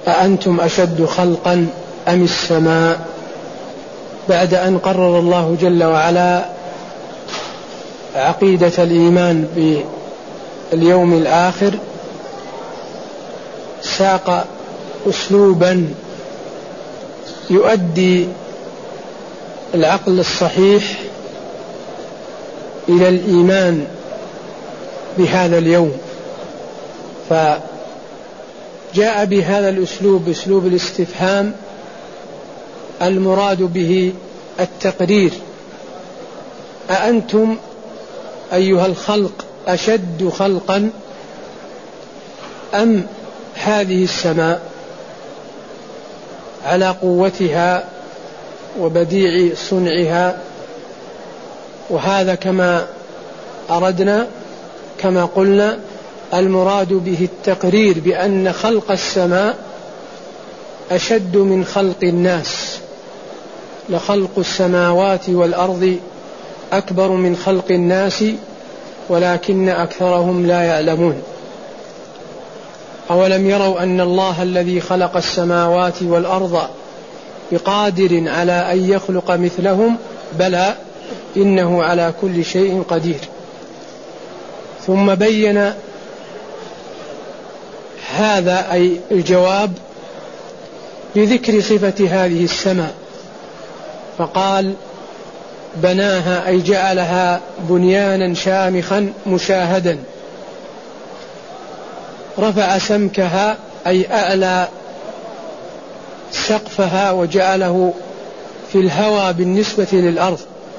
أأنتم أشد خلقا أم السماء، بعد أن قرر الله جل وعلا عقيدة الإيمان باليوم الآخر ساق أسلوبا يؤدي العقل الصحيح إلى الإيمان بهذا اليوم، فجاء بهذا الأسلوب، أسلوب الاستفهام المراد به التقرير. أأنتم أيها الخلق أشد خلقا أم هذه السماء على قوتها وبديع صنعها؟ وهذا كما أردنا كما قلنا المراد به التقرير بأن خلق السماء أشد من خلق الناس، لخلق السماوات والأرض أكبر من خلق الناس ولكن أكثرهم لا يعلمون. أولم يروا أن الله الذي خلق السماوات والأرض بقادر على أن يخلق مثلهم بلى إنه على كل شيء قدير. ثم بين هذا أي الجواب بذكر صفة هذه السماء، فقال بناها أي جعلها بنيانا شامخا مشاهدا، رفع سمكها أي أعلى سقفها وجعله في الهوى بالنسبة للأرض،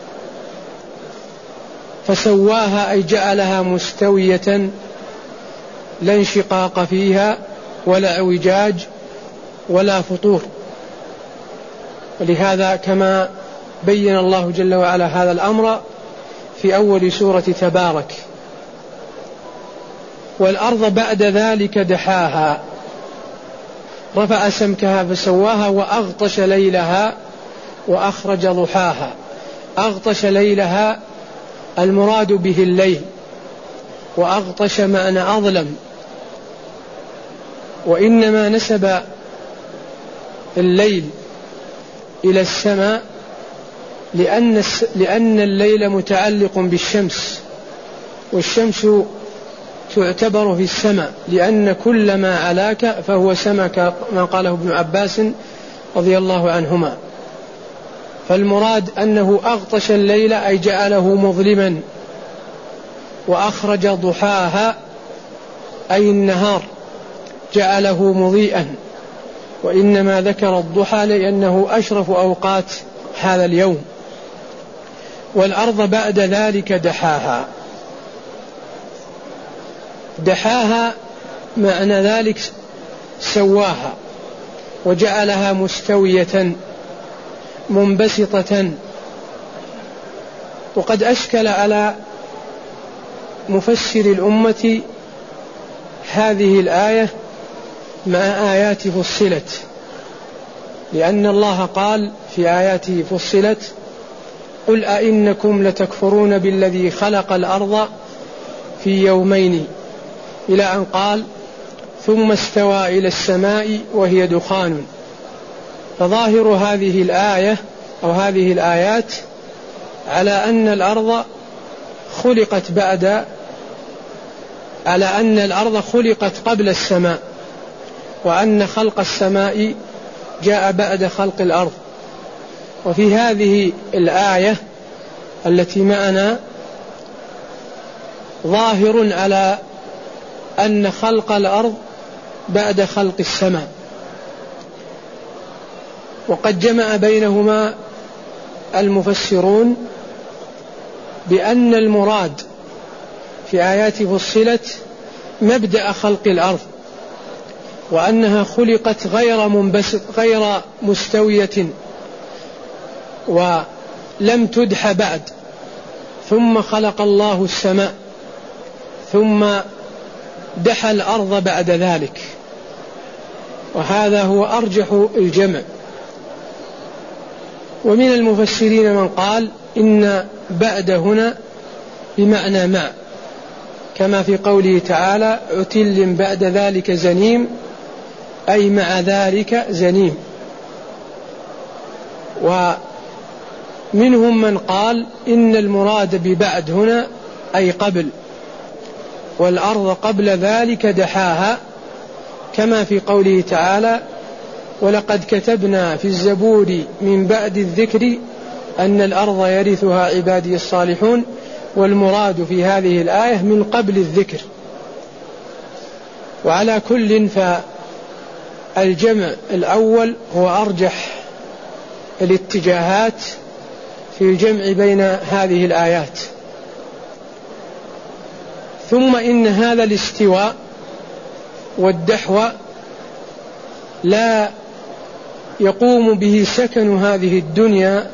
فسواها أي جعلها مستوية لا انشقاق فيها ولا اعوجاج ولا فطور. ولهذا كما بين الله جل وعلا هذا الأمر في أول سورة تبارك: والأرض بعد ذلك دحاها، رفع سمكها فسواها وأغطش ليلها وأخرج ضحاها. أغطش ليلها المراد به الليل، وأغطش معنى أظلم، وإنما نسب الليل إلى السماء لأن الليل متعلق بالشمس، والشمس تعتبر في السماء لأن كل ما علاك فهو سماء كما قاله ابن عباس رضي الله عنهما. فالمراد أنه أغطش الليل أي جعله مظلما، وأخرج ضحاها أي النهار جعله مضيئا، وإنما ذكر الضحى لأنه أشرف أوقات هذا اليوم. والأرض بعد ذلك دحاها، دحاها معنى ذلك سواها وجعلها مستوية منبسطة. وقد أشكل على مفسر الأمة هذه الآية مع آيات فصلت، لأن الله قال في آياته فصلت: قل أئنكم لتكفرون بالذي خلق الأرض في يومين، إلى أن قال: ثم استوى إلى السماء وهي دخان. فظاهر هذه الآية أو هذه الآيات على أن الأرض خلقت قبل السماء، وأن خلق السماء جاء بعد خلق الأرض. وفي هذه الآية التي معنا ظاهر على أن خلق الأرض بعد خلق السماء، وقد جمع بينهما المفسرون بأن المراد في آيات فصلت مبدأ خلق الأرض، وأنها خلقت غير مستوية ولم تدح بعد، ثم خلق الله السماء ثم دحى الأرض بعد ذلك، وهذا هو أرجح الجمع. ومن المفسرين من قال إن بعد هنا بمعنى مع، كما في قوله تعالى: عتل بعد ذلك زنيم، أي مع ذلك زنيم. ومنهم من قال إن المراد ببعد هنا أي قبل، والأرض قبل ذلك دحاها، كما في قوله تعالى: ولقد كتبنا في الزبور من بعد الذكر أن الأرض يرثها عبادي الصالحون. والمراد في هذه الآية من قبل الذكر. وعلى كل فالجمع الأول هو أرجح الاتجاهات في الجمع بين هذه الآيات. ثم إن هذا الاستواء والدحو لا يقوم به سكن هذه الدنيا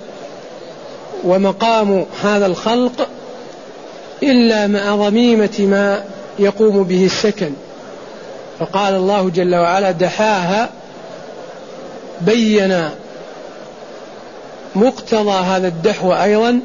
ومقام هذا الخلق إلا مع ضميمة ما يقوم به السكن. فقال الله جل وعلا: دحاها، بين مقتضى هذا الدحو أيضا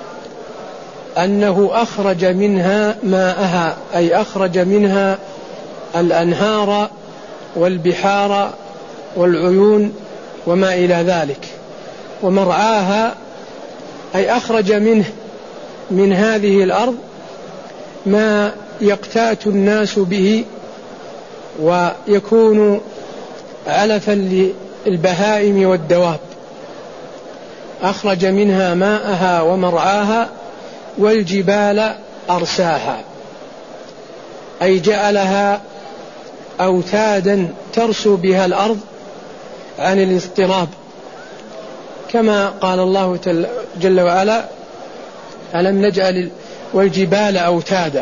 أنه أخرج منها ماءها، أي أخرج منها الأنهار والبحار والعيون وما إلى ذلك. ومرعاها أي أخرج من هذه الأرض ما يقتات الناس به ويكون علفا للبهائم والدواب. أخرج منها ماءها ومرعاها والجبال أرساها، أي جعلها أوتادا ترسو بها الأرض عن الاضطراب، كما قال الله جل وعلا: ألم نجعل والجبال أوتادا.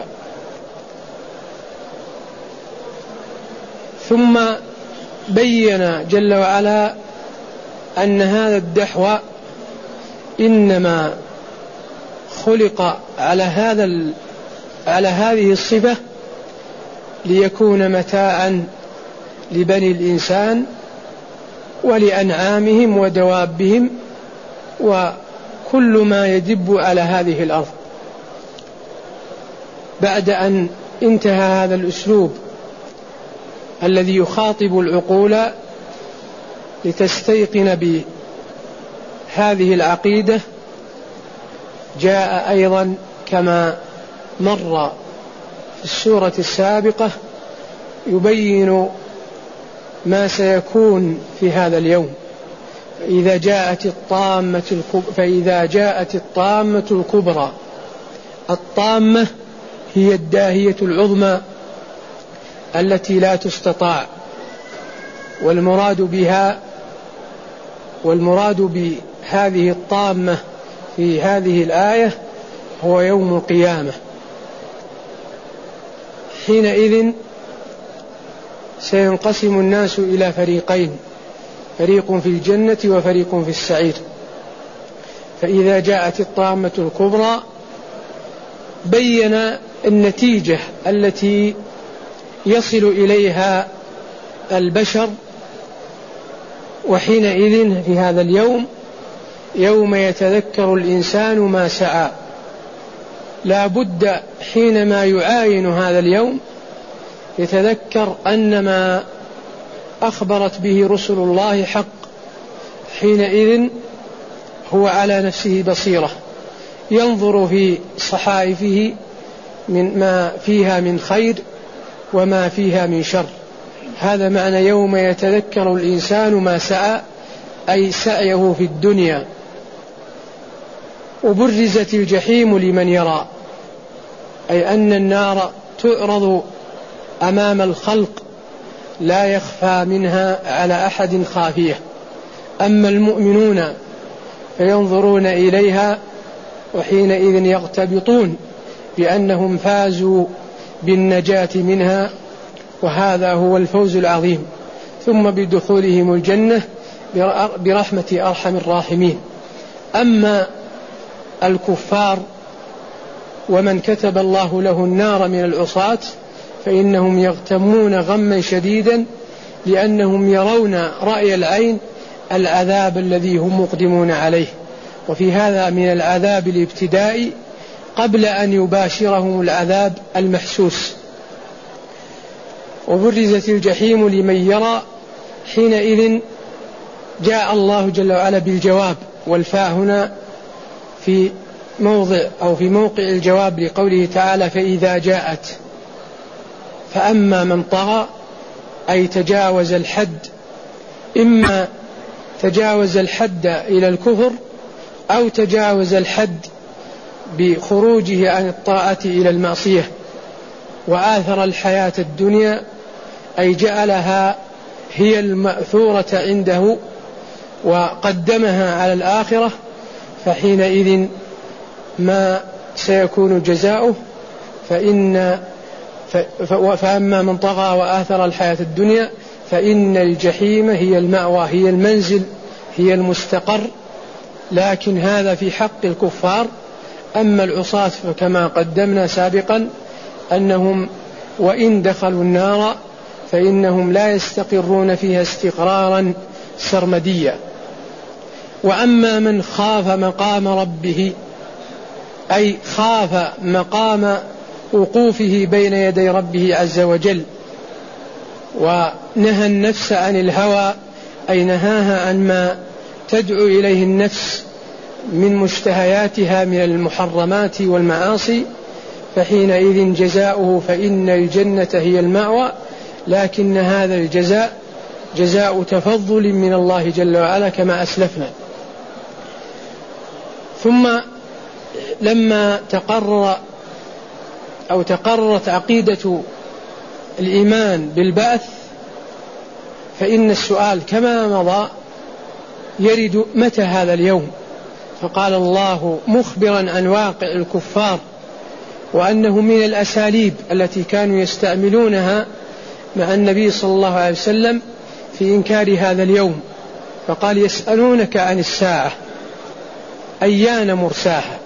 ثم بين جل وعلا أن هذا الدحو إنما خلق على هذه الصفة ليكون متاعا لبني الإنسان ولأنعامهم ودوابهم وكل ما يدب على هذه الأرض. بعد أن انتهى هذا الأسلوب الذي يخاطب العقول لتستيقن بهذه العقيدة، جاء أيضا كما مر في السورة السابقة يبين ما سيكون في هذا اليوم. فإذا جاءت الطامة الكبرى. الطامة هي الداهية العظمى التي لا تستطاع، والمراد بهذه الطامة في هذه الآية هو يوم القيامة. حينئذ سينقسم الناس إلى فريقين، فريق في الجنة وفريق في السعير. فإذا جاءت الطامة الكبرى بين النتيجة التي يصل إليها البشر. وحينئذ في هذا اليوم يوم يتذكر الإنسان ما سعى، لا بد حينما يعاين هذا اليوم يتذكر أن ما أخبرت به رسل الله حق. حينئذ هو على نفسه بصيرة، ينظر في صحائفه من ما فيها من خير وما فيها من شر. هذا معنى يوم يتذكر الإنسان ما سعى، أي سعيه في الدنيا. وبرزت الجحيم لمن يرى، أي أن النار تعرض أمام الخلق لا يخفى منها على أحد خافية. أما المؤمنون فينظرون إليها وحينئذ يغتبطون بأنهم فازوا بالنجاة منها، وهذا هو الفوز العظيم. ثم بدخولهم الجنة برحمة أرحم الراحمين. أما الكفار ومن كتب الله له النار من العصاة فإنهم يغتمون غما شديدا، لأنهم يرون رأي العين العذاب الذي هم مقدمون عليه. وفي هذا من العذاب الابتدائي قبل أن يباشرهم العذاب المحسوس. وبرزت الجحيم لمن يرى، حينئذ جاء الله جل وعلا بالجواب، والفاء هنا في موضع أو في موقع الجواب لقوله تعالى فإذا جاءت. فأما من طغى أي تجاوز الحد، إما تجاوز الحد إلى الكفر أو تجاوز الحد بخروجه عن الطاعة إلى المعصية، وآثر الحياة الدنيا أي جعلها هي المأثورة عنده وقدمها على الآخرة، فحينئذ ما سيكون جزاؤه؟ فأما من طغى وآثر الحياة الدنيا فإن الجحيم هي المأوى، هي المنزل، هي المستقر. لكن هذا في حق الكفار. أما العصاة فكما قدمنا سابقا أنهم وإن دخلوا النار فإنهم لا يستقرون فيها استقرارا سرمديا. وأما من خاف مقام ربه أي خاف مقام وقوفه بين يدي ربه عز وجل، ونهى النفس عن الهوى أي نهاها عن ما تدعو إليه النفس من مشتهياتها من المحرمات والمعاصي، فحينئذ جزاؤه فإن الجنة هي المأوى. لكن هذا الجزاء جزاء تفضل من الله جل وعلا كما أسلفنا. ثم لما تقررت عقيدة الإيمان بالبعث، فإن السؤال كما مضى يرد متى هذا اليوم؟ فقال الله مخبرا عن واقع الكفار وأنه من الأساليب التي كانوا يستعملونها مع النبي صلى الله عليه وسلم في إنكار هذا اليوم، فقال يسألونك عن الساعة أيان مرساها،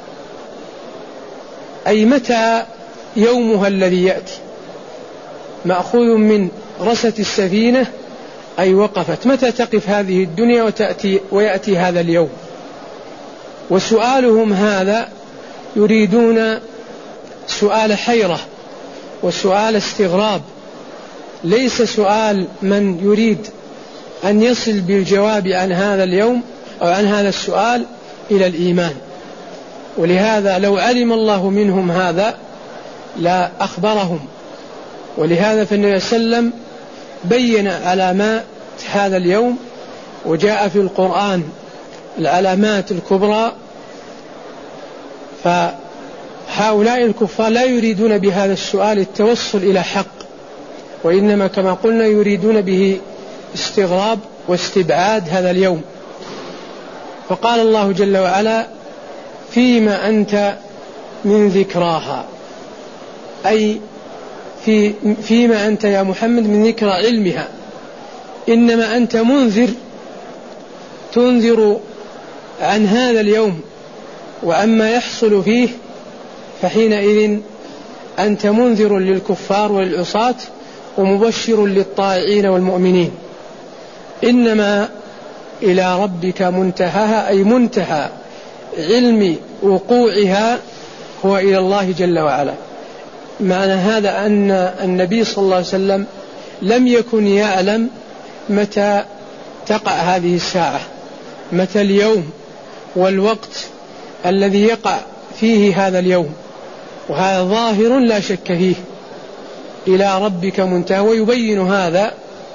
أي متى يومها الذي يأتي، مأخوذ من رست السفينة أي وقفت، متى تقف هذه الدنيا ويأتي هذا اليوم. وسؤالهم هذا يريدون سؤال حيرة وسؤال استغراب، ليس سؤال من يريد أن يصل بالجواب عن هذا اليوم أو عن هذا السؤال إلى الإيمان. ولهذا لو علم الله منهم هذا لا أخبرهم. ولهذا فالنبي صلى الله عليه وسلم بين علامات هذا اليوم، وجاء في القرآن العلامات الكبرى. فهؤلاء الكفار لا يريدون بهذا السؤال التوصل إلى حق، وإنما كما قلنا يريدون به استغراب واستبعاد هذا اليوم. فقال الله جل وعلا فيما أنت من ذكراها، أي فيما أنت يا محمد من ذكر علمها، إنما أنت منذر تنذر عن هذا اليوم وعما يحصل فيه، فحينئذ أنت منذر للكفار والعصاة ومبشر للطائعين والمؤمنين. إنما إلى ربك منتهاها، أي منتهى علم وقوعها هو إلى الله جل وعلا. معنى هذا أن النبي صلى الله عليه وسلم لم يكن يعلم متى تقع هذه الساعة، متى اليوم والوقت الذي يقع فيه هذا اليوم، وهذا ظاهر لا شك فيه. إلى ربك منتهى. ويبين هذا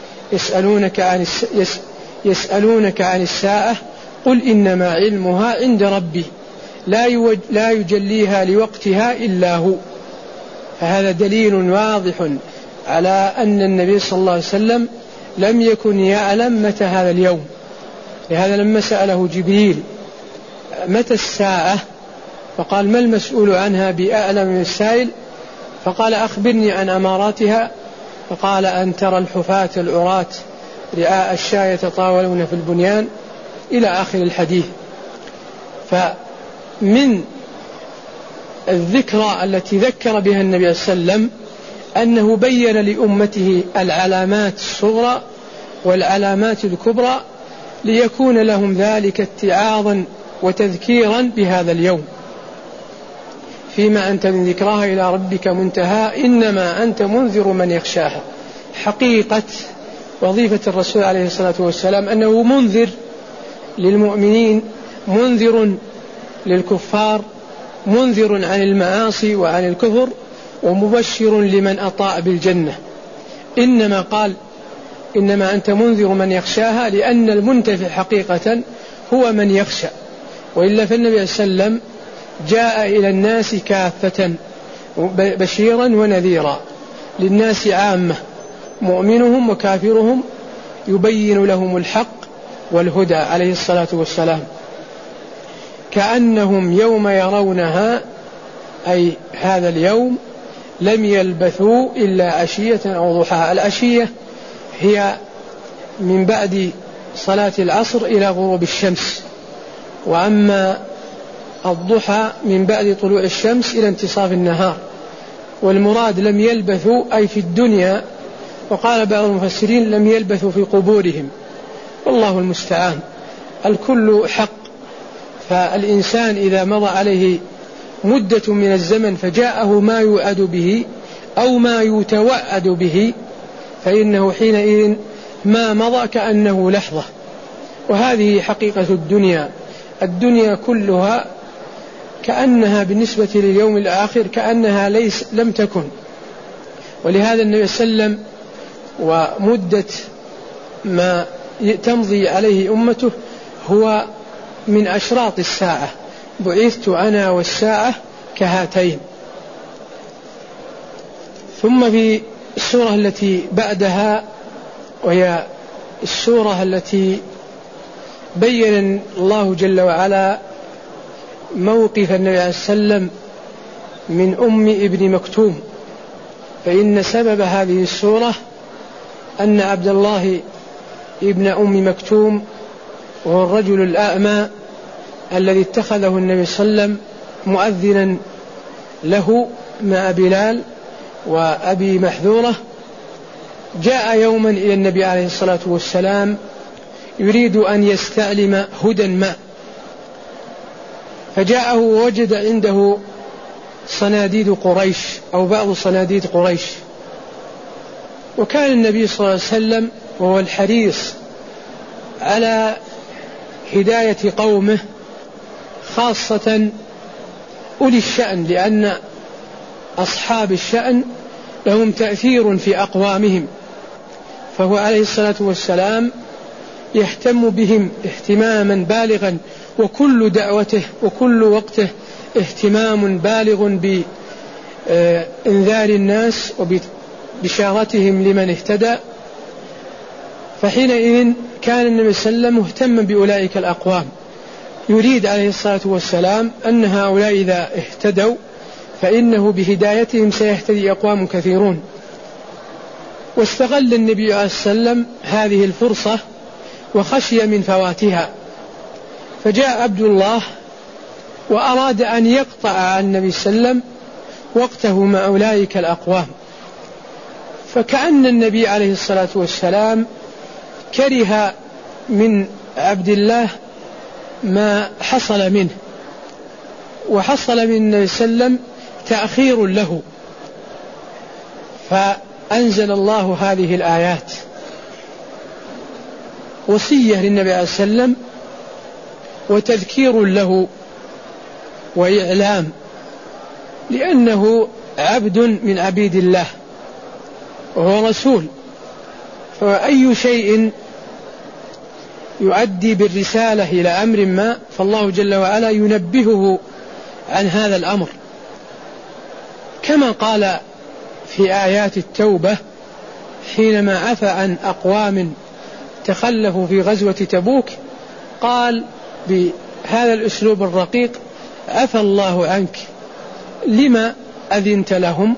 يسألونك عن الساعة قل إنما علمها عند ربي لا يجليها لوقتها إلا هو. فهذا دليل واضح على أن النبي صلى الله عليه وسلم لم يكن يعلم متى هذا اليوم. لهذا لما سأله جبريل متى الساعة فقال ما المسؤول عنها بأعلم من السائل، فقال أخبرني عن أماراتها، فقال أن ترى الحفاة العراة رعاء الشاة يتطاولون في البنيان إلى آخر الحديث. فمن الذكرى التي ذكر بها النبي صلى الله عليه وسلم أنه بين لأمته العلامات الصغرى والعلامات الكبرى ليكون لهم ذلك اتعاظا وتذكيرا بهذا اليوم. فيما أنت من ذكراها إلى ربك منتهى إنما أنت منذر من يخشاها. حقيقة وظيفة الرسول عليه الصلاة والسلام أنه منذر للمؤمنين، منذر للكفار، منذر عن المعاصي وعن الكفر، ومبشر لمن أطاع بالجنة. إنما قال إنما أنت منذر من يخشاها، لأن المنتفع حقيقة هو من يخشى، وإلا فالنبي صلى الله عليه وسلم جاء إلى الناس كافة بشيرا ونذيرا للناس عامة، مؤمنهم وكافرهم، يبين لهم الحق والهدى عليه الصلاة والسلام، كأنهم يوم يرونها أي هذا اليوم لم يلبثوا إلا عشية أو ضحاها. العشية هي من بعد صلاة العصر إلى غروب الشمس، وأما الضحى من بعد طلوع الشمس إلى انتصاف النهار. والمراد لم يلبثوا أي في الدنيا، وقال بعض المفسرين لم يلبثوا في قبورهم، والله المستعان، الكل حق. فالإنسان إذا مضى عليه مدة من الزمن فجاءه ما يوعد به أو ما يتوعد به، فإنه حينئذ ما مضى كأنه لحظة. وهذه حقيقة الدنيا، الدنيا كلها كأنها بالنسبة لليوم الآخر كأنها لم تكن. ولهذا النبي صلى الله عليه وسلم ومدة ما تمضي عليه أمته هو من أشراط الساعة، بعثت أنا والساعة كهاتين. ثم في السورة التي بعدها، وهي السورة التي بين الله جل وعلا موقف النبي عليه السلام من أم ابن مكتوم، فإن سبب هذه السورة أن عبد الله ابن أم مكتوم وهو الرجل الأعمى الذي اتخذه النبي صلى الله عليه وسلم مؤذنا له مع بلال وأبي محذورة، جاء يوما إلى النبي عليه الصلاة والسلام يريد أن يستعلم هدى ما، فجاءه ووجد عنده صناديد قريش أو بعض صناديد قريش. وكان النبي صلى الله عليه وسلم وهو الحريص على هداية قومه، خاصة أولي الشأن، لأن أصحاب الشأن لهم تأثير في أقوامهم، فهو عليه الصلاة والسلام يهتم بهم اهتماما بالغا، وكل دعوته وكل وقته اهتمام بالغ بإنذار الناس وبشارتهم لمن اهتدى. فحينئذ كان النبي صلى الله عليه وسلم مهتما بأولئك الأقوام، يريد عليه الصلاة والسلام أن هؤلاء إذا اهتدوا فإنه بهدايتهم سيهتدي أقوام كثيرون. واستغل النبي عليه الصلاة والسلام هذه الفرصة وخشي من فواتها، فجاء عبد الله وأراد أن يقطع عن النبي صلى الله عليه وسلم وقته مع أولئك الأقوام، فكأن النبي عليه الصلاة والسلام كره من عبد الله ما حصل منه، وحصل من النبي صلى الله عليه وسلم تأخير له، فأنزل الله هذه الآيات وصية للنبي عليه الصلاة والسلام وتذكير له وإعلام، لأنه عبد من عبيد الله وهو رسول، فأي شيء يؤدي بالرسالة إلى أمر ما فالله جل وعلا ينبهه عن هذا الأمر، كما قال في آيات التوبة حينما عفى عن أقوام تخلفوا في غزوة تبوك، قال بهذا الأسلوب الرقيق: عفى الله عنك لما أذنت لهم.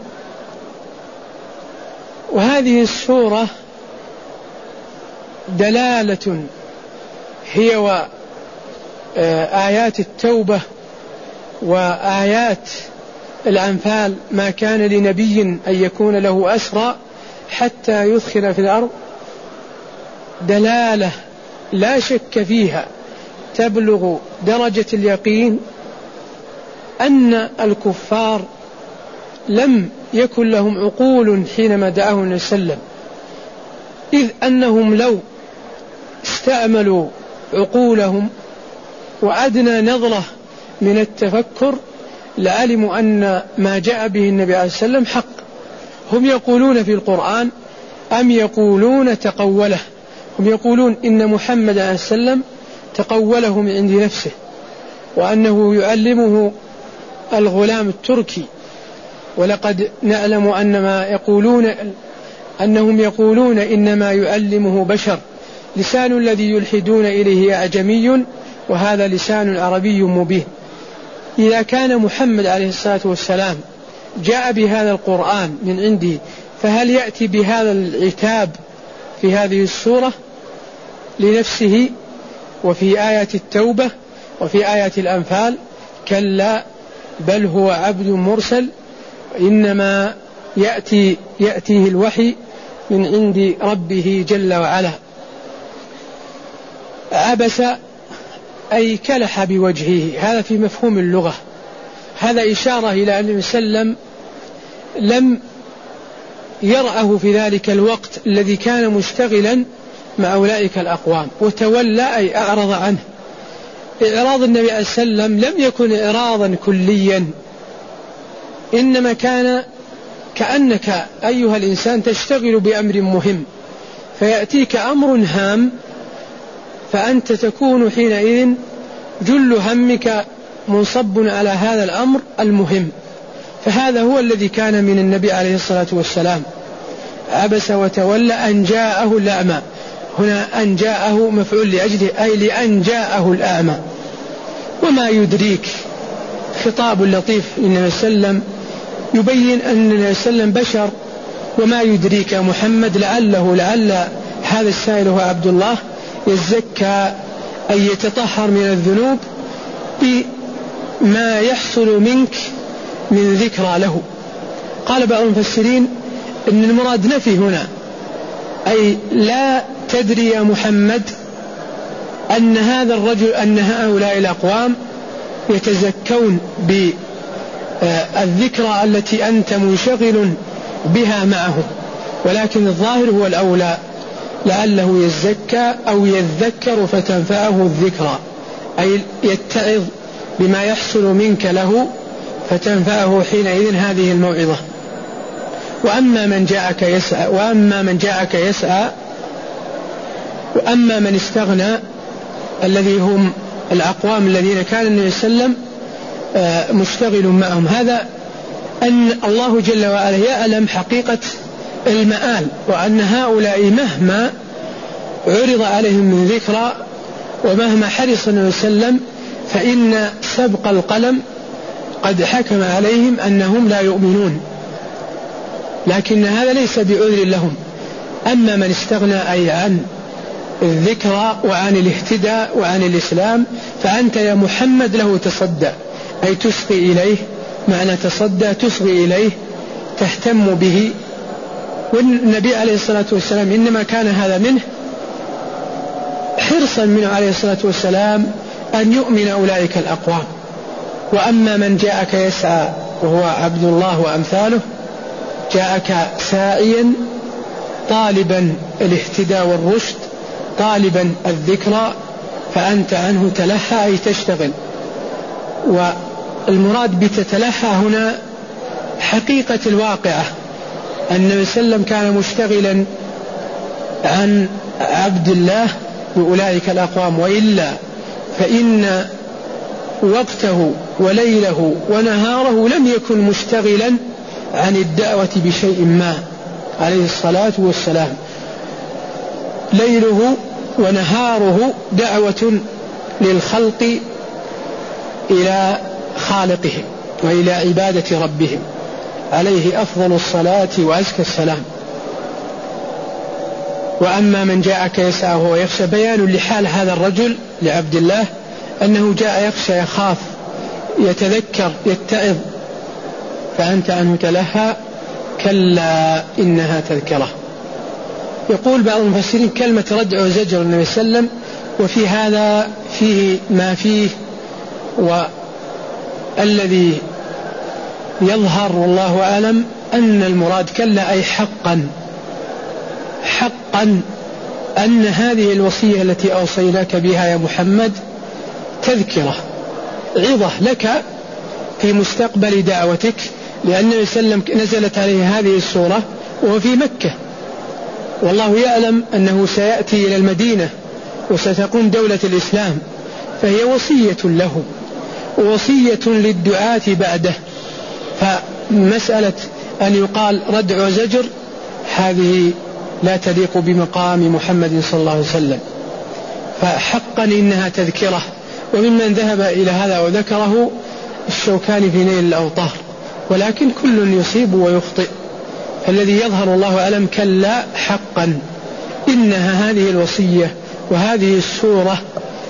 وهذه السورة دلالة هي وآيات التوبة وآيات الأنفال ما كان لنبي أن يكون له أسرى حتى يثخن في الأرض، دلالة لا شك فيها تبلغ درجة اليقين أن الكفار لم يكن لهم عقول حينما دعاهم النبي صلى الله عليه وسلم، إذ أنهم لو استعملوا عقولهم وأدنى نظرة من التفكر لعلموا أن ما جاء به النبي عليه الصلاة والسلام حق. هم يقولون في القرآن أم يقولون تقوله، هم يقولون إن محمد عليه السلام تقوله من عند نفسه، وأنه يعلمه الغلام التركي، ولقد نعلم أنهم يقولون إنما يعلمه بشر، لسان الذي يلحدون إليه أعجمي وهذا لسان عربي مبين. إذا كان محمد عليه الصلاة والسلام جاء بهذا القرآن من عنده، فهل يأتي بهذا العتاب في هذه السورة لنفسه وفي آية التوبة وفي آية الأنفال؟ كلا، بل هو عبد مرسل، إنما يأتيه الوحي من عند ربه جل وعلا. عبس أي كلح بوجهه، هذا في مفهوم اللغة، هذا إشارة إلى أن النبي صلى الله عليه وسلم لم يرأه في ذلك الوقت الذي كان مشتغلا مع أولئك الأقوام، وتولى أي أعرض عنه. إعراض النبي عليه الصلاة والسلام لم يكن إعراضا كليا، إنما كان كأنك أيها الإنسان تشتغل بأمر مهم فيأتيك أمر هام، فأنت تكون حينئذ جل همك منصب على هذا الأمر المهم، فهذا هو الذي كان من النبي عليه الصلاة والسلام. عبس وتولى أن جاءه الأعمى، هنا أن جاءه مفعول لأجله، أي لأن جاءه الأعمى. وما يدريك، خطاب لطيف للنبي صلى الله عليه وسلم يبين أن النبي صلى الله عليه وسلم بشر. وما يدريك محمد، لعل هذا السائل هو عبد الله يزكى أي يتطهر من الذنوب بما يحصل منك من ذكرى له. قال بعض المفسرين إن المراد نفي هنا، أي لا تدري يا محمد أن هذا الرجل، أن هؤلاء الأقوام يتزكون بالذكرى التي أنت منشغل بها معهم، ولكن الظاهر هو الأولى، لعله يزكى أو يذكر فتنفعه الذكرى، أي يتعظ بما يحصل منك له فتنفعه حينئذ هذه الموعظة. وأما من جاءك يسعى وأما من استغنى، الذي هم الأقوام الذين كان النبي صلى الله عليه وسلم مشتغل معهم، هذا أن الله جل وعلا يعلم حقيقة المآل، وأن هؤلاء مهما عرض عليهم من ذكرى ومهما حرص النبي صلى الله عليه وسلم فإن سبق القلم قد حكم عليهم أنهم لا يؤمنون، لكن هذا ليس بعذر لهم. أما من استغنى أي عن الذكرى وعن الاهتداء وعن الإسلام، فأنت يا محمد له تصدى، أي تسقي إليه، معنى تصدى تسقي إليه، تهتم به. والنبي عليه الصلاة والسلام إنما كان هذا منه حرصا منه عليه الصلاة والسلام أن يؤمن أولئك الأقوام. وأما من جاءك يسعى وهو عبد الله وأمثاله، جاءك ساعيا طالبا الاهتداء والرشد، طالبا الذكرى، فأنت عنه تلهى أي تشتغل. والمراد بتتلهى هنا حقيقة الواقعة، النبي صلى الله عليه وسلم كان مشتغلا عن عبد الله وأولئك الأقوام، وإلا فإن وقته وليله ونهاره لم يكن مشتغلا عن الدعوة بشيء ما عليه الصلاة والسلام. ليله ونهاره دعوة للخلق إلى خالقهم وإلى عبادة ربهم، عليه أفضل الصلاة وأزكى السلام. وأما من جاءك يسعى وهو يخشى، بيان لحال هذا الرجل لعبد الله أنه جاء يخشى، يخاف، يتذكر، يتعظ، فأنت عنه تلهى، كلا إنها تذكرة. يقول بعض المفسرين كلمة ردع وزجر النبي صلى الله عليه وسلم، وفي هذا فيه ما فيه، والذي يظهر والله أعلم أن المراد كلا أي حقا حقا أن هذه الوصية التي أوصيناك بها يا محمد تذكرة عظة لك في مستقبل دعوتك، لأن النبي صلى الله عليه وسلم نزلت عليه هذه السورة وهو في مكة، والله يعلم أنه سيأتي إلى المدينة وستقوم دولة الإسلام، فهي وصية له ووصية للدعاة بعده. فمسألة أن يقال ردع وزجر هذه لا تليق بمقام محمد صلى الله عليه وسلم، فحقا إنها تذكرة. وممن ذهب إلى هذا وذكره الشوكاني في نيل الأوطار، ولكن كل يصيب ويخطئ، فالذي يظهر الله أعلم كلا حقا إنها هذه الوصية وهذه السورة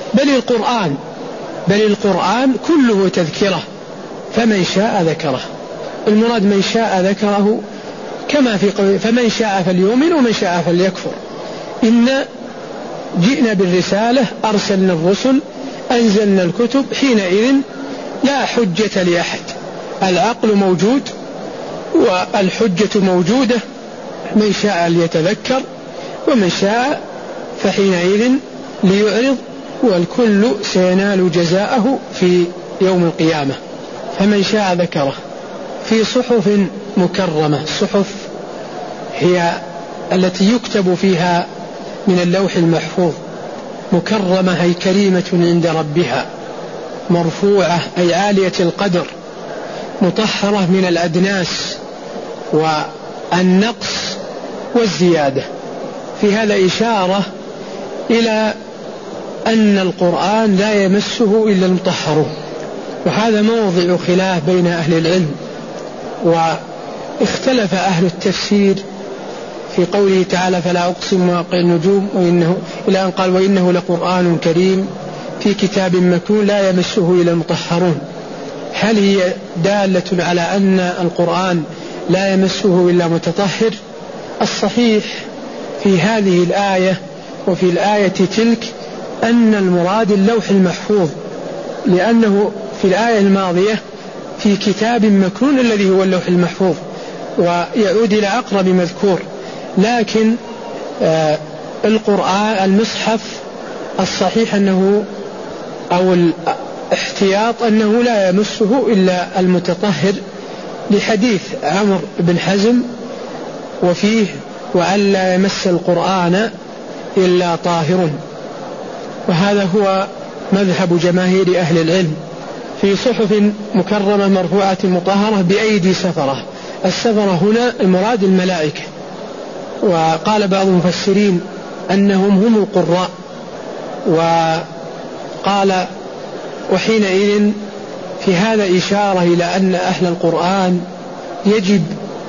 بل القرآن كله تذكرة، فمن شاء ذكره. المراد من شاء ذكره كما في قوله فمن شاء فليؤمن ومن شاء فليكفر. إن جئنا بالرسالة، أرسلنا الرسل، أنزلنا الكتب، حينئذ لا حجة لأحد، العقل موجود والحجة موجودة، من شاء ليتذكر ومن شاء فحينئذ ليعرض، والكل سينال جزاءه في يوم القيامة. فمن شاء ذكره في صحف مكرمة. الصحف هي التي يكتب فيها من اللوح المحفوظ، مكرمة أي كريمة عند ربها، مرفوعة أي عالية القدر، مطهرة من الأدناس والنقص والزيادة. في هذا إشارة إلى أن القرآن لا يمسه إلا المطهرون، وهذا موضع خلاف بين أهل العلم. واختلف أهل التفسير في قوله تعالى فلا أقسم بمواقع النجوم إلى أن قال وإنه لقرآن كريم في كتاب مكنون لا يمسه إلا المطهرون. هل هي دالة على أن القرآن لا يمسه إلا متطهر؟ الصحيح في هذه الآية وفي الآية تلك أن المراد اللوح المحفوظ، لأنه في الآية الماضية في كتاب مكنون الذي هو اللوح المحفوظ، ويعود إلى أقرب مذكور. لكن القرآن المصحف الصحيح أنه أو الاحتياط أنه لا يمسه إلا المتطهر، لحديث عمرو بن حزم وفيه وأن لا يمس القرآن إلا طاهر. وهذا هو مذهب جماهير أهل العلم في صحف مكرمة مرفوعة مطهرة بأيدي سفرة. السفرة هنا المراد الملائكة، وقال بعض المفسرين أنهم هم القراء، وقال وحينئذ في هذا إشارة إلى أن أهل القرآن يجب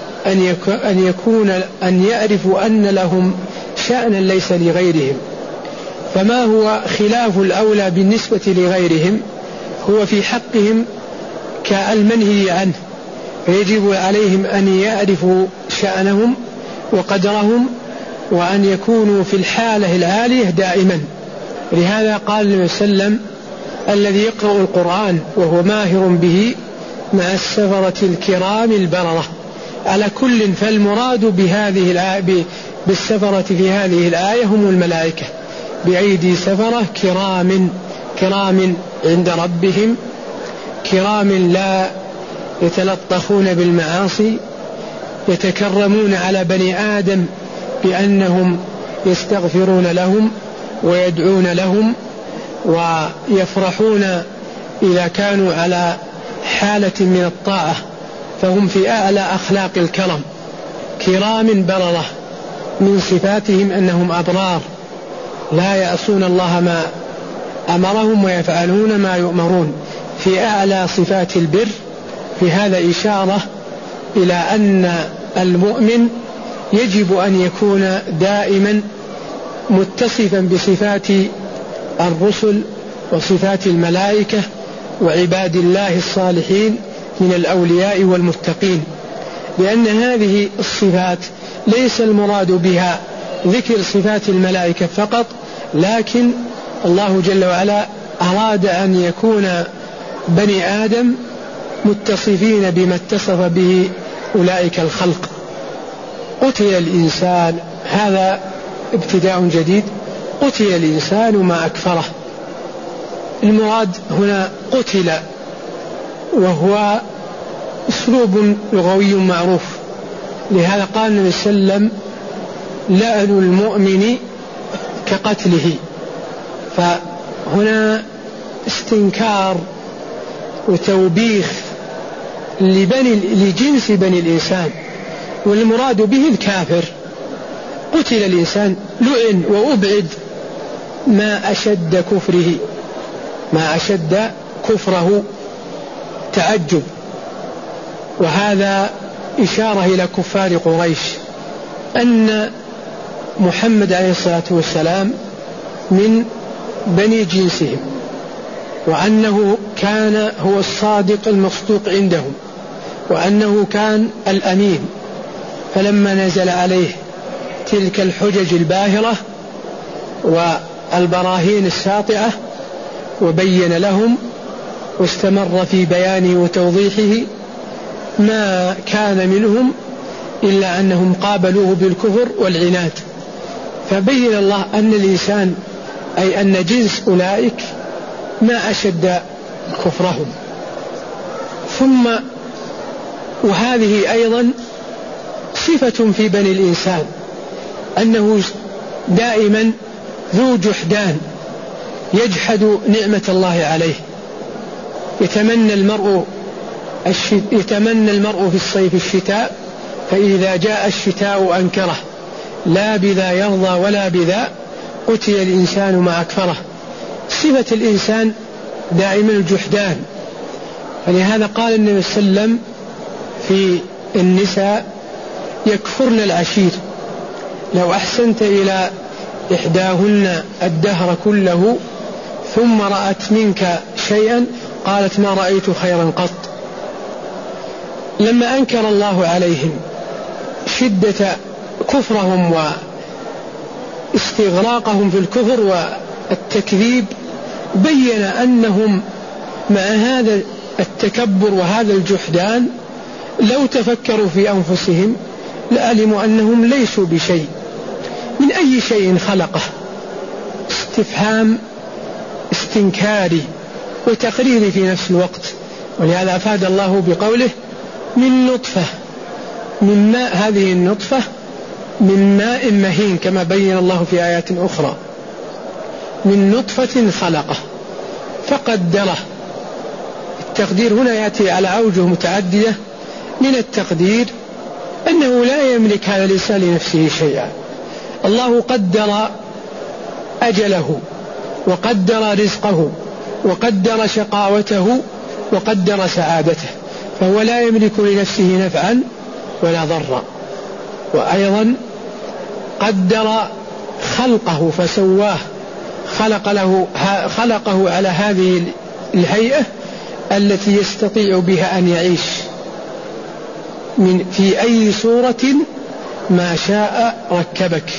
أن يعرفوا أن لهم شأنا ليس لغيرهم، فما هو خلاف الأولى بالنسبة لغيرهم هو في حقهم كالمنهي عنه، فيجب عليهم أن يعرفوا شأنهم وقدرهم وأن يكونوا في الحالة العالية دائما. لهذا قال النبي صلى الله عليه وسلم الذي يقرأ القرآن وهو ماهر به مع السفرة الكرام البررة. على كل فالمراد بهذه الآية بالسفرة في هذه الآية هم الملائكة بأيدي سفرة كرام عند ربهم، كرام لا يتلطفون بالمعاصي، يتكرمون على بني آدم بأنهم يستغفرون لهم ويدعون لهم، ويفرحون إذا كانوا على حالة من الطاعة، فهم في أعلى أخلاق الكرم، كرام بررة. من صفاتهم أنهم أبرار لا يعصون الله ما أمرهم ويفعلون ما يؤمرون، في أعلى صفات البر. في هذا إشارة إلى أن المؤمن يجب أن يكون دائما متصفا بصفات الرسل وصفات الملائكة وعباد الله الصالحين من الأولياء والمتقين، لأن هذه الصفات ليس المراد بها ذكر صفات الملائكة فقط، لكن الله جل وعلا أراد أن يكون بني آدم متصفين بما اتصف به أولئك الخلق. قتل الإنسان، هذا ابتداء جديد. قتل الإنسان ما أكفره. المراد هنا قتل، وهو أسلوب لغوي معروف، لهذا قال النبي صلى الله عليه وسلم لأن المؤمن كقتله. فهنا استنكار وتوبيخ لجنس بني الإنسان، والمراد به الكافر. قتل الإنسان لعن وأبعد، ما أشد كفره، ما أشد كفره، تعجب. وهذا إشارة إلى كفار قريش أن محمد عليه الصلاة والسلام من بني جنسهم، وأنه كان هو الصادق المصدوق عندهم، وأنه كان الأمين. فلما نزل عليه تلك الحجج الباهرة والبراهين الساطعة وبين لهم واستمر في بيانه وتوضيحه، ما كان منهم إلا أنهم قابلوه بالكفر والعناد. فبين الله أن الإنسان أي أن جنس أولئك ما أشد كفرهم. ثم وهذه أيضا صفة في بني الإنسان، أنه دائما ذو جحدان، يجحد نعمة الله عليه. يتمنى المرء في الصيف الشتاء، فإذا جاء الشتاء أنكره، لا بذا يرضى ولا بذا، قتل الإنسان ما أكفره. صفة الإنسان دائما الجحدان. فلهذا قال النبي صلى الله عليه وسلم في النساء يكفرن العشير، لو أحسنت إلى إحداهن الدهر كله ثم رأت منك شيئا قالت ما رأيت خيرا قط. لما أنكر الله عليهم شدة كفرهم واستغراقهم في الكفر والتكذيب، بين أنهم مع هذا التكبر وهذا الجحدان لو تفكروا في أنفسهم لعلموا أنهم ليسوا بشيء. من أي شيء خلقه؟ استفهام استنكاري وتقريري في نفس الوقت. ولهذا أفاد الله بقوله من نطفة، من ماء، هذه النطفة من ماء مهين، كما بين الله في آيات أخرى، من نطفة خلقه فقدره. التقدير هنا يأتي على أوجه متعددة. من التقدير أنه لا يملك هذا الإنسان لنفسه شيئا. الله قدر أجله وقدر رزقه وقدر شقاوته وقدر سعادته، فهو لا يملك لنفسه نفعا ولا ضرا. وأيضا قدر خلقه فسواه، خلقه على هذه الهيئة التي يستطيع بها أن يعيش في أي صورة ما شاء ركبك،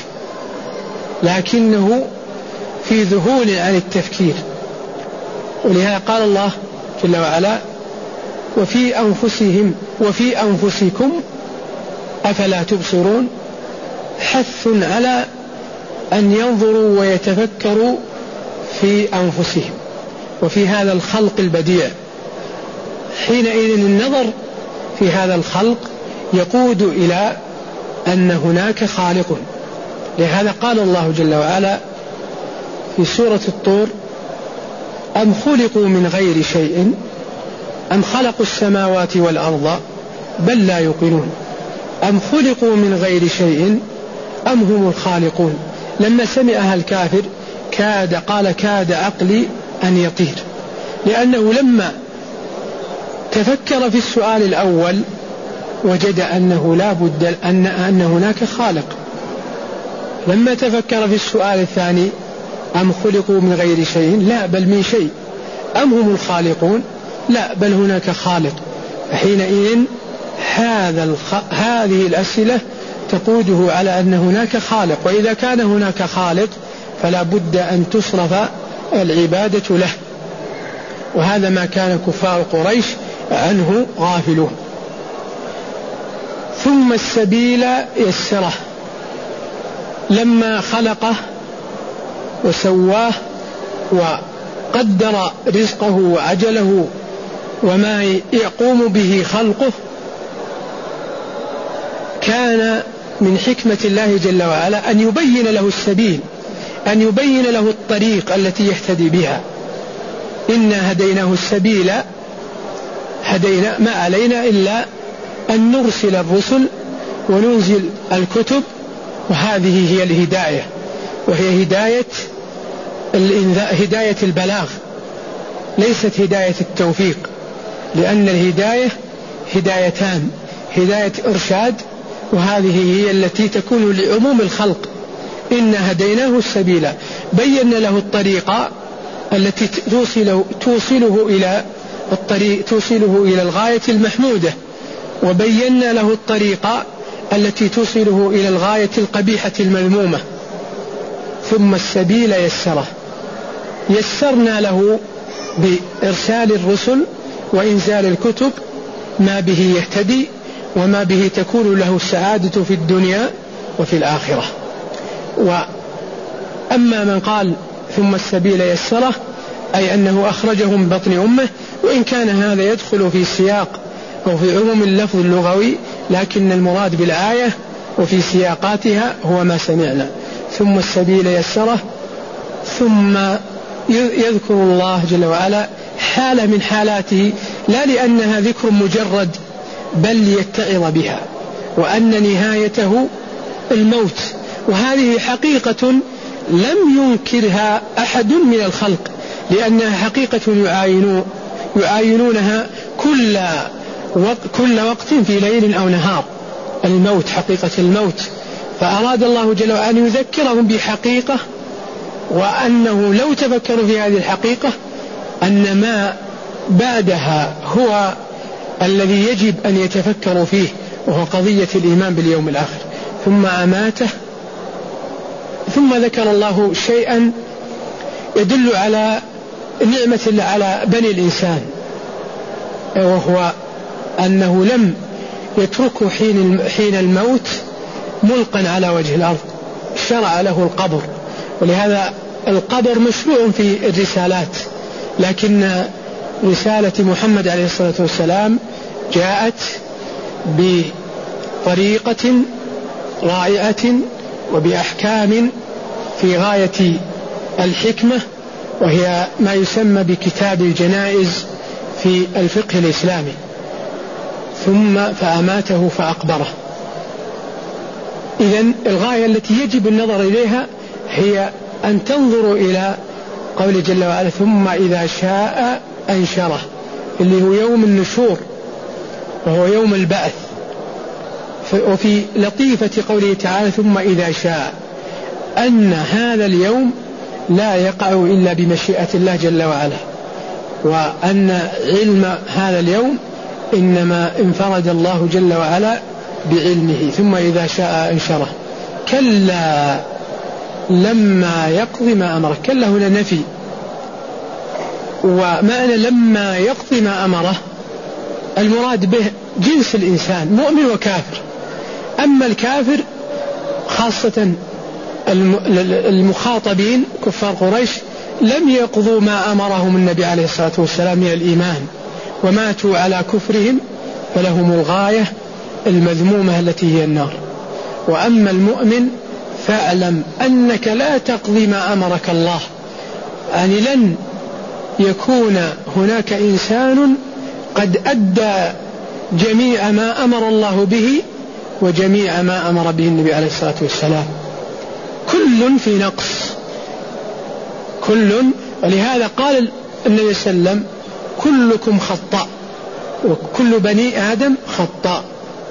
لكنه في ذهول عن التفكير. ولهذا قال الله جل وعلا وفي أنفسهم وفي أنفسكم أفلا تبصرون، حث على أن ينظروا ويتفكروا في أنفسهم وفي هذا الخلق البديع. حينئذ النظر في هذا الخلق يقود إلى أن هناك خالق. لهذا قال الله جل وعلا في سورة الطور أم خلقوا من غير شيء أم خلقوا السماوات والأرض بل لا يوقنون. أم خلقوا من غير شيء أم هم الخالقون. لما سمعها الكافر كاد عقلي أن يطير، لأنه لما تفكر في السؤال الأول وجد أنه لا بد أن هناك خالق. لما تفكر في السؤال الثاني أم خلقوا من غير شيء، لا بل من شيء. أم هم الخالقون، لا بل هناك خالق. حينئذ هذه الأسئلة تقوده على أن هناك خالق، وإذا كان هناك خالق فلا بد أن تصرف العبادة له. وهذا ما كان كفار قريش عنه غافلون. ثم السبيل يسره، لما خلقه وسواه وقدر رزقه وأجله وما يقوم به خلقه، كان من حكمة الله جل وعلا أن يبين له السبيل، أن يبين له الطريق التي يهتدي بها. إنا هديناه السبيل هدينا، ما علينا إلا أن نرسل الرسل وننزل الكتب، وهذه هي الهداية، وهي هداية البلاغ، ليست هداية التوفيق، لأن الهداية هدايتان: هداية إرشاد، وهذه هي التي تكون لعموم الخلق. إنا هديناه السبيل، بينا له الطريقة التي توصله إلى الغاية المحمودة، وبينا له الطريقة التي توصله إلى الغاية القبيحة المذمومة. ثم السبيل يسرنا له بإرسال الرسل وإنزال الكتب ما به يهتدي وما به تكون له السعادة في الدنيا وفي الآخرة. وأما من قال ثم السبيل يسره، أي أنه أخرجه من بطن أمه، وإن كان هذا يدخل في سياق أو في عموم اللفظ اللغوي، لكن المراد بالآية وفي سياقاتها هو ما سمعنا: ثم السبيل يسره. ثم يذكر الله جل وعلا حالة من حالاته، لا لأنها ذكر مجرد، بل ليتعظ بها، وأن نهايته الموت، وهذه حقيقة لم ينكرها أحد من الخلق، لأنها حقيقة يعاينونها كل وقت في ليل أو نهار. الموت، حقيقة الموت، فأراد الله جل وعلا أن يذكرهم بحقيقة، وأنه لو تفكروا في هذه الحقيقة أن ما بعدها هو الذي يجب أن يتفكروا فيه، وهو قضية الإيمان باليوم الآخر. ثم أماته. ثم ذكر الله شيئا يدل على نعمة الله على بني الإنسان، وهو أنه لم يتركه حين الموت ملقا على وجه الأرض، شرع له القبر. ولهذا القبر مشروع في الرسالات، لكن رسالة محمد عليه الصلاة والسلام جاءت بطريقة رائعة وبأحكام في غاية الحكمة، وهي ما يسمى بكتاب الجنائز في الفقه الإسلامي. ثم فأماته فأقبره. إذن الغاية التي يجب النظر إليها هي أن تنظروا إلى قوله جل وعلا: ثم إذا شاء أنشره، اللي هو يوم النشور وهو يوم البعث. وفي لطيفة قوله تعالى: ثم إذا شاء، أن هذا اليوم لا يقع إلا بمشيئة الله جل وعلا، وأن علم هذا اليوم إنما انفرد الله جل وعلا بعلمه. ثم إذا شاء أنشره. كلا لما يقضي ما أمره. كلا هنا نفي، ومعنى لما يقضي ما أمره المراد به جنس الإنسان، مؤمن وكافر. أما الكافر خاصة المخاطبين كفار قريش لم يقضوا ما أمرهم النبي عليه الصلاة والسلام من الإيمان، وماتوا على كفرهم، فلهم الغاية المذمومة التي هي النار. وأما المؤمن فاعلم أنك لا تقضي ما أمرك الله، يعني لن يكون هناك إنسان قد أدى جميع ما أمر الله به وجميع ما أمر به النبي عليه الصلاة والسلام. كل في نقص، كل. ولهذا قال النبي صلى الله عليه وسلم: كلكم خطاء وكل بني آدم خطاء،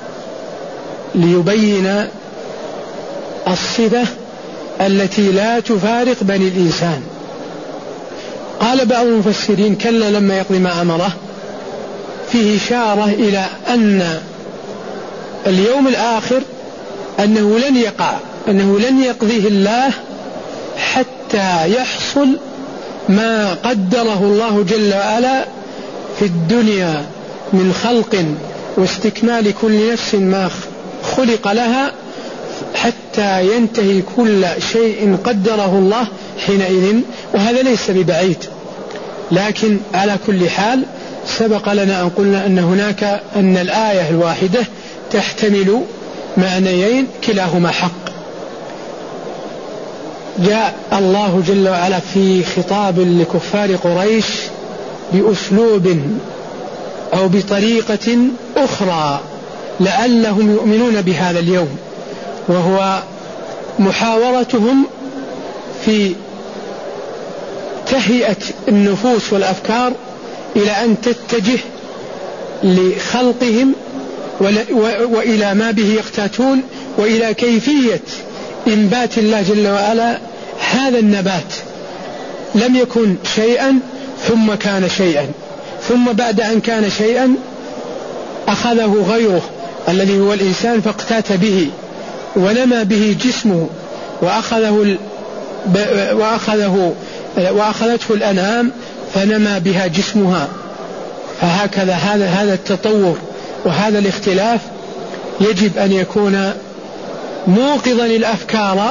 ليبين الصفة التي لا تفارق بني الإنسان. قال بعض المفسرين: كلا لما يقضي ما أمره، فيه إشارة إلى أن اليوم الآخر أنه لن يقع، أنه لن يقضيه الله حتى يحصل ما قدره الله جل وعلا في الدنيا من خلق واستكمال كل نفس ما خلق لها، حتى ينتهي كل شيء قدره الله حينئذ، وهذا ليس ببعيد. لكن على كل حال سبق لنا أن قلنا أن الآية الواحدة تحتمل معنيين كلاهما حق. جاء الله جل وعلا في خطاب لكفار قريش بأسلوب أو بطريقة أخرى لعلهم يؤمنون بهذا اليوم، وهو محاورتهم في تهيئة النفوس والأفكار إلى أن تتجه لخلقهم وإلى ما به يقتاتون، وإلى كيفية إنبات الله جل وعلا هذا النبات. لم يكن شيئا ثم كان شيئا، ثم بعد أن كان شيئا أخذه غيره الذي هو الإنسان فاقتات به ونمى به جسمه، وأخذته الأنعام فنمى بها جسمها. فهكذا هذا التطور وهذا الاختلاف يجب أن يكون موقظا الأفكار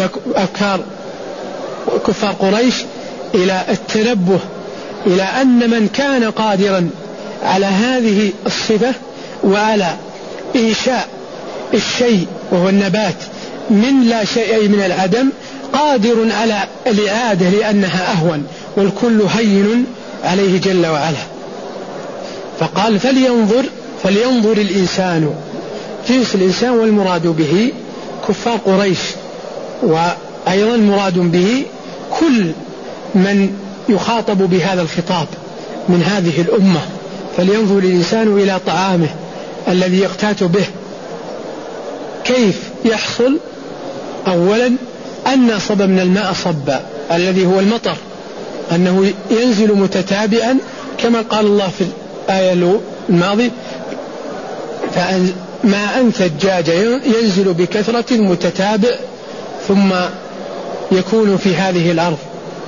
كفار قريش إلى التنبه إلى أن من كان قادرا على هذه الصفة وعلى إنشاء الشيء وهو النبات من لا شيء من العدم قادر على الإعادة لأنها أهون، والكل هين عليه جل وعلا. فقال فلينظر الإنسان، جنس الإنسان والمراد به كفار قريش، وأيضا مراد به كل من يخاطب بهذا الخطاب من هذه الأمة. فلينظر الإنسان إلى طعامه الذي يقتات به. كيف يحصل؟ أولا أن صببنا الماء صبا الذي هو المطر، أنه ينزل متتابعا كما قال الله في الآية الماضية ماء ثجاجا ينزل بكثرة متتابع ثم يكون في هذه الأرض.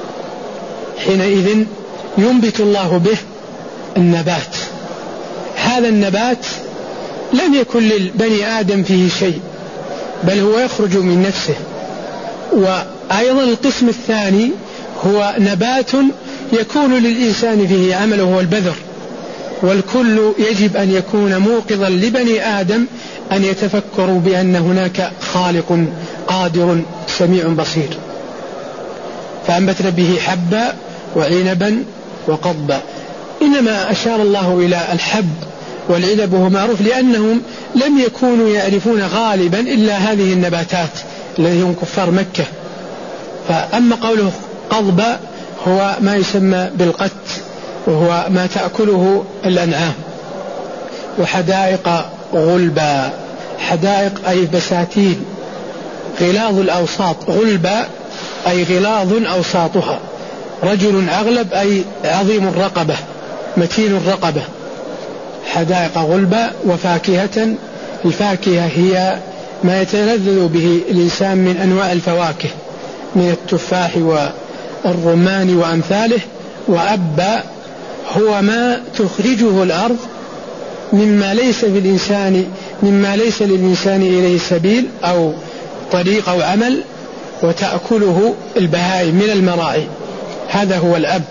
حينئذ ينبت الله به النبات. هذا النبات لم يكن للبني آدم فيه شيء، بل هو يخرج من نفسه. وأيضا القسم الثاني هو نبات يكون للإنسان فيه عمل وهو البذر. والكل يجب أن يكون موقظا لبني آدم أن يتفكروا بأن هناك خالق قادر سميع بصير. فأنبتنا به حبا وعنبا وقضبا. إنما أشار الله إلى الحب والعنب وهو معروف لأنهم لم يكونوا يعرفون غالبا إلا هذه النباتات الذي هم كفار مكة. فأما قوله قضبا هو ما يسمى بالقت، وهو ما تأكله الأنعام. وحدائق غلبا، حدائق أي بساتين غلاظ الأوساط، غلبا أي غلاظ أوساطها. رجل أغلب أي عظيم الرقبة متين الرقبة. حدائق غلبا. وفاكهة، الفاكهة هي ما يتلذذ به الإنسان من أنواع الفواكه من التفاح والرمان وأمثاله. وأبا هو ما تخرجه الأرض مما ليس للإنسان إليه سبيل أو طريق أو عمل، وتأكله البهائم من المراعي. هذا هو الأب.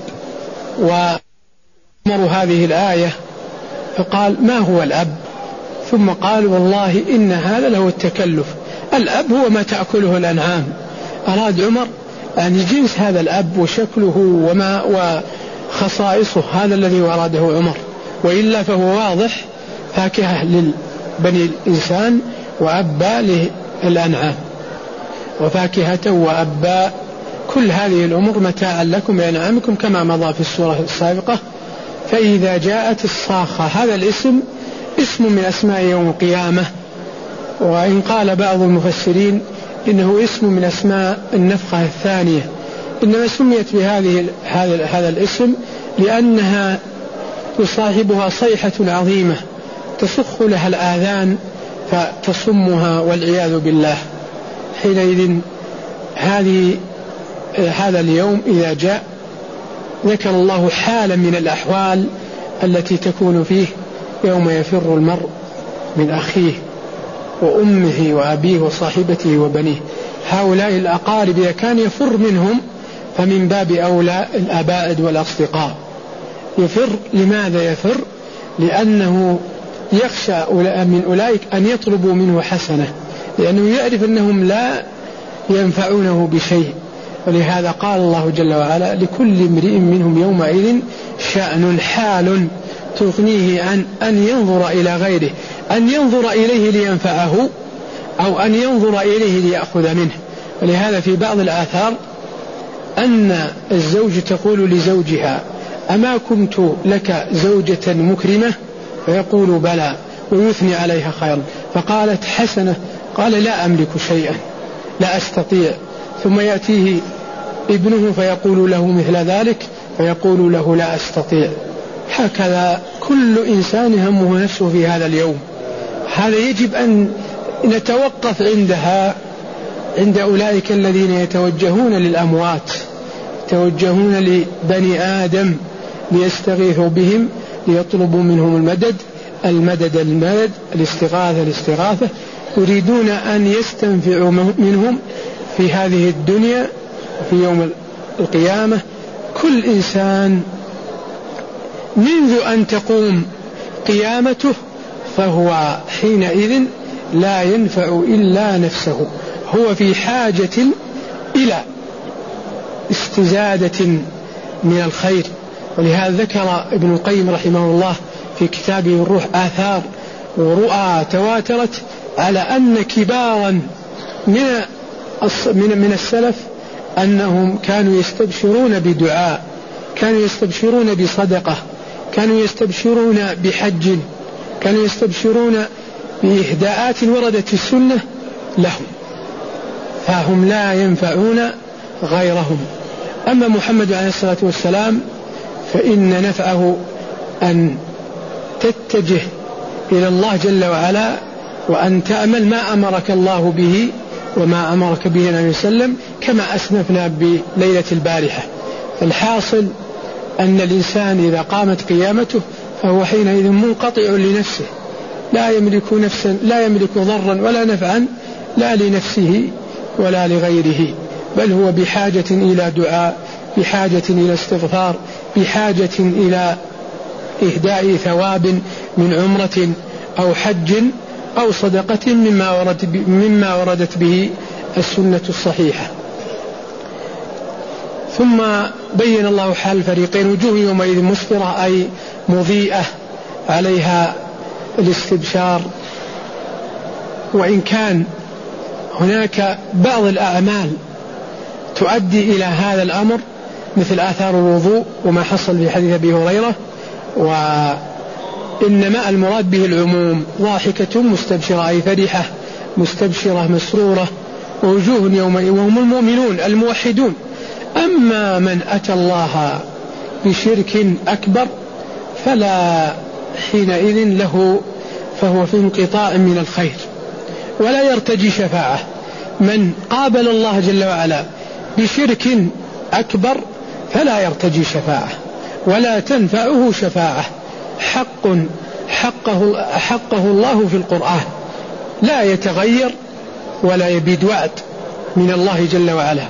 وأمر هذه الآية فقال ما هو الأب؟ ثم قال والله إن هذا له التكلف. الأب هو ما تأكله الأنعام. أراد عمر أن جنس هذا الأب وشكله وخصائصه، هذا الذي أراده عمر، وإلا فهو واضح فاكهة للبني الإنسان وأبا للأنعام. وفاكهة وأبا كل هذه الأمور متاعا لكم لأنعامكم كما مضى في السورة السابقة. فإذا جاءت الصاخة، هذا الاسم اسم من أسماء يوم القيامة، وإن قال بعض المفسرين إنه اسم من أسماء النفخة الثانية، إنما سميت هذا الاسم لأنها يصاحبها صيحة عظيمة تصخ لها الآذان فتصمها والعياذ بالله. حينئذ هذا اليوم إذا جاء ذكر الله حالا من الأحوال التي تكون فيه يوم يفر المرء من أخيه وأمه وأبيه وصاحبته وبنيه. هؤلاء الأقارب إذا كان يفر منهم فمن باب أولى الأبائد والأصدقاء. يفر، لماذا يفر؟ لأنه يخشى من أولئك أن يطلبوا منه حسنة، لأنه يعرف أنهم لا ينفعونه بشيء. ولهذا قال الله جل وعلا: لكل امرئ منهم يومئذ شأن حال تغنيه عن أن ينظر إلى غيره، أن ينظر إليه لينفعه أو أن ينظر إليه ليأخذ منه. ولهذا في بعض الآثار أن الزوج تقول لزوجها: أما كنت لك زوجة مكرمة؟ فيقول: بلى، ويثني عليها خيرا. فقالت: حسنة. قال: لا أملك شيئا، لا أستطيع. ثم يأتيه ابنه فيقول له مثل ذلك، فيقول له: لا أستطيع. هكذا كل إنسان همه نفسه في هذا اليوم. هذا يجب أن نتوقف عندها، عند أولئك الذين يتوجهون للأموات، يتوجهون لبني آدم ليستغيثوا بهم، ليطلبوا منهم المدد، الاستغاثة، يريدون أن يستنفعوا منهم في هذه الدنيا وفي يوم القيامة. كل إنسان منذ أن تقوم قيامته فهو حينئذ لا ينفع إلا نفسه، هو في حاجة إلى استزادة من الخير. ولهذا ذكر ابن القيم رحمه الله في كتابه الروح آثار ورؤى تواترت على أن كبارا من السلف أنهم كانوا يستبشرون بدعاء، كانوا يستبشرون بصدقة، كانوا يستبشرون بحج، كانوا يستبشرون بإهداءات وردت السنة لهم، فهم لا ينفعون غيرهم. أما محمد عليه الصلاة والسلام فإن نفعه أن تتجه إلى الله جل وعلا وأن تعمل ما أمرك الله به وما أمرك به النبي صلى الله عليه وسلم، كما أسنفنا بليلة البارحة. الحاصل أن الإنسان إذا قامت قيامته فهو حينئذ منقطع لنفسه، لا يملك ضرا ولا نفعا، لا لنفسه ولا لغيره، بل هو بحاجة إلى دعاء، بحاجة إلى استغفار، بحاجة إلى إهداء ثواب من عمرة أو حج أو صدقة مما وردت به السنة الصحيحة. ثم بين الله حال الفريقين: وجوه يومئذ مسفرة، أي مضيئة عليها الاستبشار. وإن كان هناك بعض الأعمال تؤدي إلى هذا الأمر مثل آثار الوضوء وما حصل في حديث أبي هريرة، وإنما المراد به العموم: ضاحكة مستبشرة، أي فرحة مستبشرة مسرورة، ووجوه يومئذ، وهم المؤمنون الموحدون. أما من أتى الله بشرك أكبر فلا حينئذ له، فهو في انقطاع من الخير ولا يرتجي شفاعة. من قابل الله جل وعلا بشرك أكبر فلا يرتجي شفاعة ولا تنفعه شفاعة. حقه الله في القرآن لا يتغير ولا يبيد وعد من الله جل وعلا: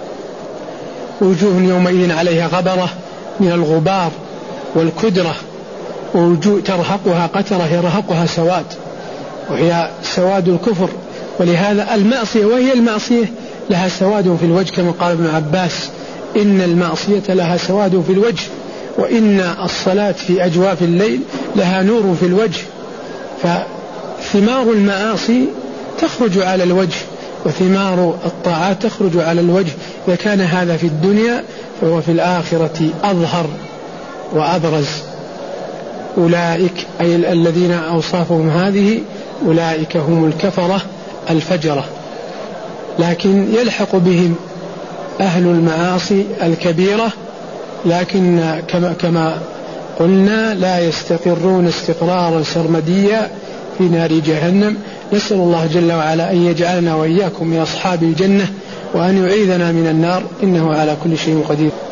وجوه يومئذ عليها غبرة من الغبار والكدرة، ووجوه ترهقها قترة، يرهقها سواد، وهي سواد الكفر. ولهذا المعصية، وهي المعصية، لها سواد في الوجه، كما قال ابن عباس: إن المعصية لها سواد في الوجه، وإن الصلاة في أجواف الليل لها نور في الوجه. فثمار المعاصي تخرج على الوجه، وثمار الطاعات تخرج على الوجه. إذا كان هذا في الدنيا فهو في الآخرة أظهر وأبرز. أولئك أي الذين أوصافهم هذه، أولئك هم الكفرة الفجرة. لكن يلحق بهم أهل المعاصي الكبيرة، لكن كما قلنا لا يستقرون استقرارا سرمديا في نار جهنم. نسأل الله جل وعلا أن يجعلنا وإياكم من أصحاب الجنة، وأن يعيذنا من النار، إنه على كل شيء قدير.